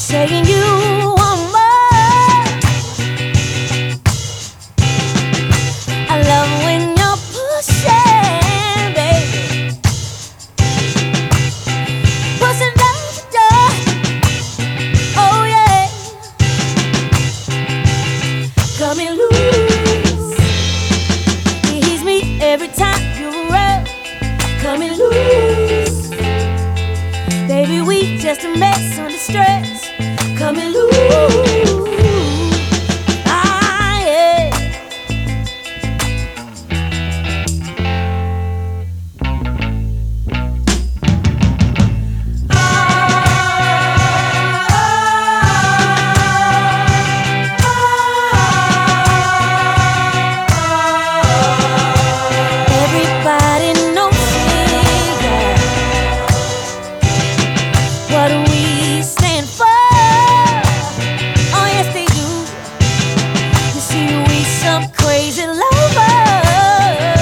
saying you want more. I love when you're pushing, baby, pushing down the door. Oh yeah, coming loose. It hits me every time you're around. Coming loose, baby, we just a mess under stress. Coming loose, ah yeah. Everybody knows me, yeah. What do we stand for? Oh yes they do. You see we some crazy lovers.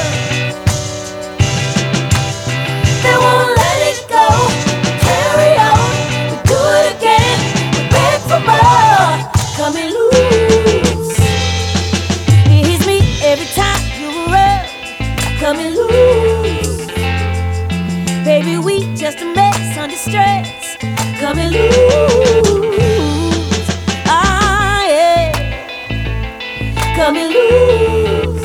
They won't let it go. Carry on, we do it again. We beg for more. Coming loose. It hits me every time you're around. Coming loose, baby, we just a mess under stress. Coming loose, ah yeah. Coming loose.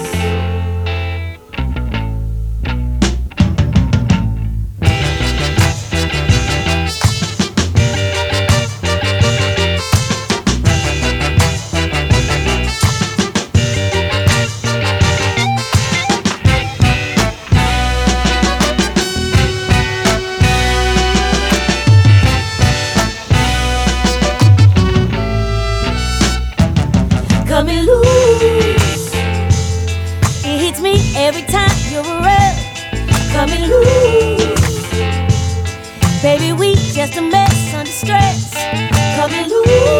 Coming loose. It hits me every time you're around. Coming loose, baby, we just a mess under stress. Coming loose.